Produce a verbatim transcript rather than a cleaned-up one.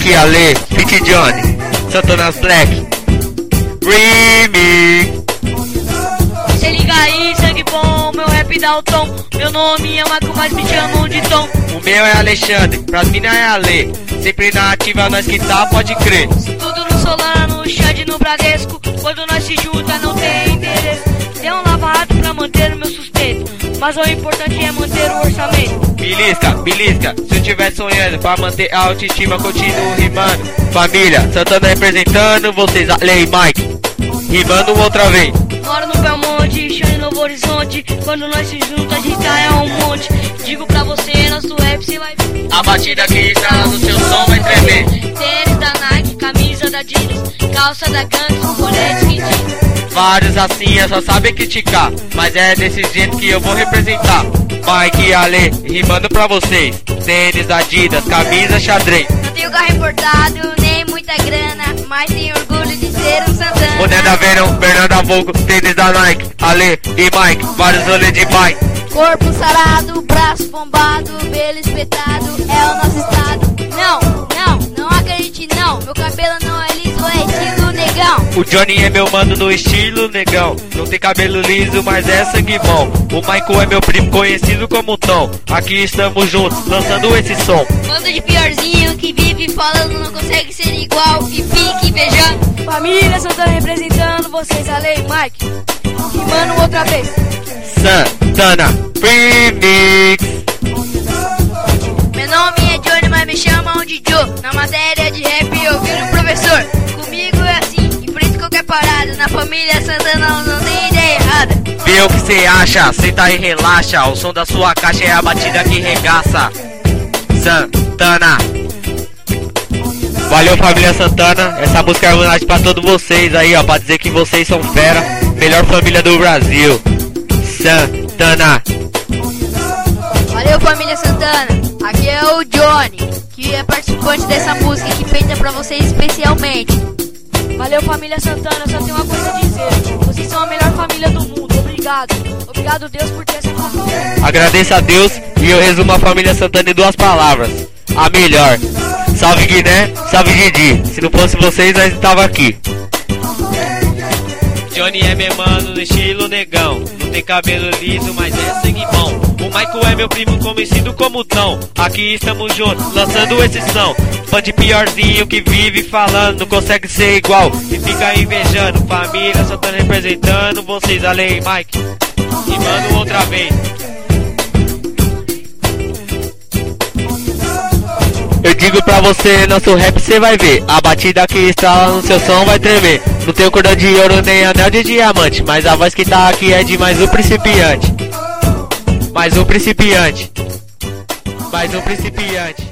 Mike, Ale, Fit Johnny, Santana's Black, Remix. Se liga aí, sangue bom, meu rap dá o tom. Meu nome é Marco, mas me chamam de Tom. O meu é Alexandre, pras mina é Ale. Sempre na ativa, nós que tá, pode crer. Tudo no Solano, no Xande, no Bradesco. Quando nós se junta não tem interesse. Tem um lava-rato pra manter o meu sustento, mas o importante é manter o orçamento. Belisca, belisca, se eu tiver sonhando pra manter a autoestima, continuo rimando. Família, Santana representando, vocês Ale e Mike, rimando outra vez. Moro no Belmonte, Xande, Novo Horizonte. Quando nós se junta, a gente é um monte. Digo pra você, nosso rap cê vai ver. A batida que está no seu som vai tremer. Tênis da Nike, camisa da Adidas, calça da Gangs, colete quentinho. Vários assim é só saber criticar, mas é desse jeito que eu vou representar. Mike e Ale, rimando pra vocês. Tênis, Adidas, camisa, xadrez. Não tenho carro importado, nem muita grana, mas tenho orgulho de ser um Santana. Boné da Verão, Fernanda Vogo, tênis da Nike, Ale e Mike, vários rolês de bike. Corpo sarado, braço bombado, pelo espetado, é o nosso estado. Não, não, não acredite não, meu cabelo não é liso, é estilo negão. O Johnny é meu mano no estilo negão. Não tem cabelo liso, mas é sangue bom. O Michael é meu primo conhecido como Tom. Aqui estamos juntos, lançando esse som. Bando de piorzinho que vive falando não consegue ser igual e fica invejando. Família Santana representando vocês, Ale e Mike, rimando outra vez. Santana Remix. Meu nome é Johnny, mas me chamam de Joe. Na matéria de rap eu viro professor. Comigo é assim, enfrento qualquer parada. Na família Santana não tem ideia errada. Vê o que cê acha, senta e relaxa. O som da sua caixa é a batida que regaça. Santana. Valeu, família Santana. Essa música é homenagem pra todos vocês aí, ó, pra dizer que vocês são fera. Melhor família do Brasil. Santana. Valeu, família Santana. Aqui é o Johnny, que é participante dessa música, que feita pra vocês especialmente. Valeu, família Santana. Só tenho uma coisa a dizer: vocês são a melhor família do mundo. Obrigado. Obrigado, Deus, por ter essa família. Agradeço a Deus e eu resumo a família Santana em duas palavras: a melhor. Salve Guiné, salve Didi. Se não fosse vocês, nós estava aqui. Johnny é meu mano no estilo negão. Não tem cabelo liso, mas é sangue bom. O Michael é meu primo conhecido como Tom. Aqui estamos juntos, lançando esse som. Fã de piorzinho que vive falando, não consegue ser igual e fica invejando. Família Santana representando vocês, Ale e Mike, rimando outra vez. Eu digo pra você, nosso rap cê vai ver. A batida que está no seu som vai tremer. Não tenho cordão de ouro nem anel de diamante, mas a voz que tá aqui é de mais um principiante. Mais um principiante. Mais um principiante.